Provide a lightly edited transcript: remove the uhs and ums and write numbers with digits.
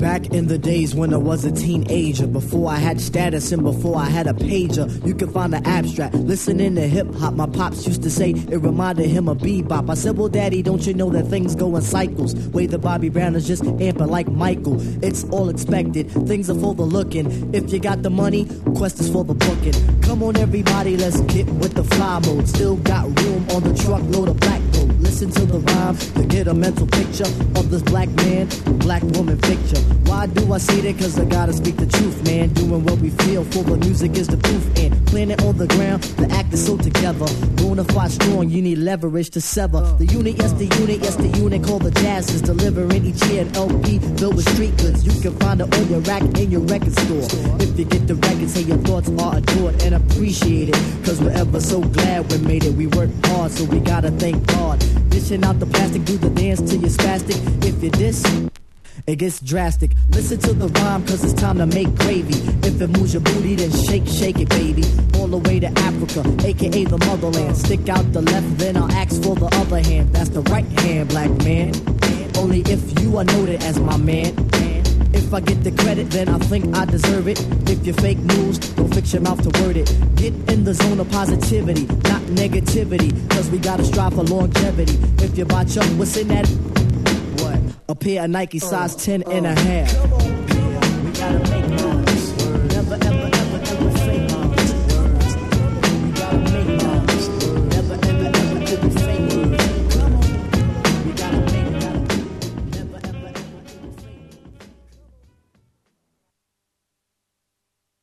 Back in the days when I was a teenager, before I had status and before I had a pager, you can find the abstract. Listening to hip hop, my pops used to say it reminded him of bebop. I said, well, daddy, don't you know that things go in cycles? Way the Bobby Brown is just amping like Michael. It's all expected, things are for the looking. If you got the money, quest is for the booking. Come on, everybody, let's get with the fly mode. Still got room on the truckload of black gold. Listen to the rhyme to get a mental picture of this black man, black woman picture. Why do I say that? Cause I gotta speak the truth, man. Doing what we feel for the music is the proof. And planet on the ground, the act is so together. Bonafide strong, you need leverage to sever. The unit, yes the unit called the Jazz is delivering each year an LP filled with street goods. You can find it on your rack in your record store. If you get the record, say your thoughts are adored and appreciated. Cause we're ever so glad we made it. We work hard, so we gotta thank God. Dishing out the plastic, do the dance till you're spastic. If you diss, it gets drastic. Listen to the rhyme, cause it's time to make gravy. If it moves your booty, then shake it, baby. All the way to Africa, aka the motherland. Stick out the left, then I'll ask for the other hand. That's the right hand, black man. Only if you are noted as my man. If I get the credit, then I think I deserve it. If you fake news, don't fix your mouth to word it. Get in the zone of positivity, not negativity. Cause we gotta strive for longevity. If you buy Chuck, what's in that? What? A pair of Nike size 10 and a half. We gotta make